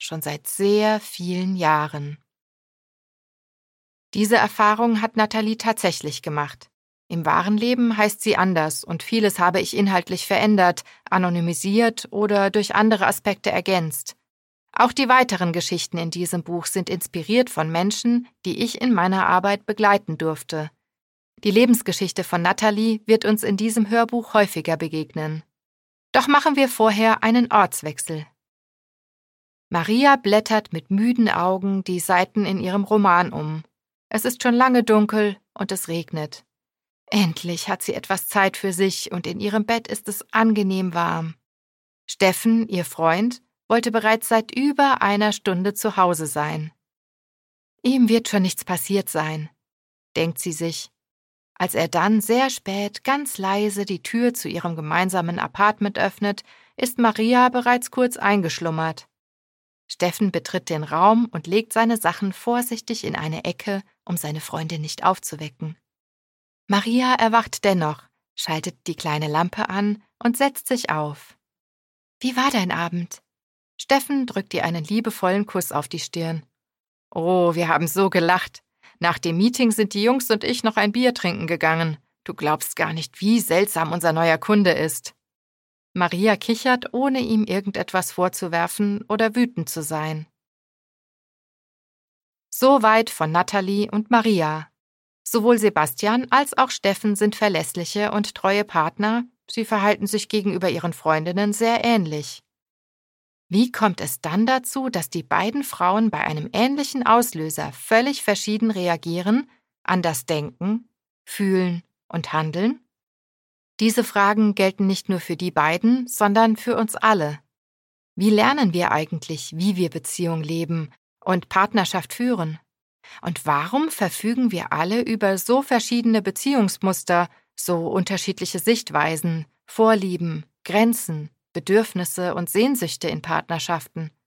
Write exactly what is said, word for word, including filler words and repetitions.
schon seit sehr vielen Jahren. Diese Erfahrung hat Nathalie tatsächlich gemacht. Im wahren Leben heißt sie anders und vieles habe ich inhaltlich verändert, anonymisiert oder durch andere Aspekte ergänzt. Auch die weiteren Geschichten in diesem Buch sind inspiriert von Menschen, die ich in meiner Arbeit begleiten durfte. Die Lebensgeschichte von Nathalie wird uns in diesem Hörbuch häufiger begegnen. Doch machen wir vorher einen Ortswechsel. Maria blättert mit müden Augen die Seiten in ihrem Roman um. Es ist schon lange dunkel und es regnet. Endlich hat sie etwas Zeit für sich und in ihrem Bett ist es angenehm warm. Steffen, ihr Freund, wollte bereits seit über einer Stunde zu Hause sein. Ihm wird schon nichts passiert sein, denkt sie sich, als er dann sehr spät ganz leise die Tür zu ihrem gemeinsamen Apartment öffnet, ist Maria bereits kurz eingeschlummert. Steffen betritt den Raum und legt seine Sachen vorsichtig in eine Ecke, um seine Freundin nicht aufzuwecken. Maria erwacht dennoch, schaltet die kleine Lampe an und setzt sich auf. »Wie war dein Abend?« Steffen drückt ihr einen liebevollen Kuss auf die Stirn. »Oh, wir haben so gelacht. Nach dem Meeting sind die Jungs und ich noch ein Bier trinken gegangen. Du glaubst gar nicht, wie seltsam unser neuer Kunde ist.« Maria kichert, ohne ihm irgendetwas vorzuwerfen oder wütend zu sein. Soweit von Nathalie und Maria. Sowohl Sebastian als auch Steffen sind verlässliche und treue Partner, sie verhalten sich gegenüber ihren Freundinnen sehr ähnlich. Wie kommt es dann dazu, dass die beiden Frauen bei einem ähnlichen Auslöser völlig verschieden reagieren, anders denken, fühlen und handeln? Diese Fragen gelten nicht nur für die beiden, sondern für uns alle. Wie lernen wir eigentlich, wie wir Beziehung leben und Partnerschaft führen? Und warum verfügen wir alle über so verschiedene Beziehungsmuster, so unterschiedliche Sichtweisen, Vorlieben, Grenzen, Bedürfnisse und Sehnsüchte in Partnerschaften?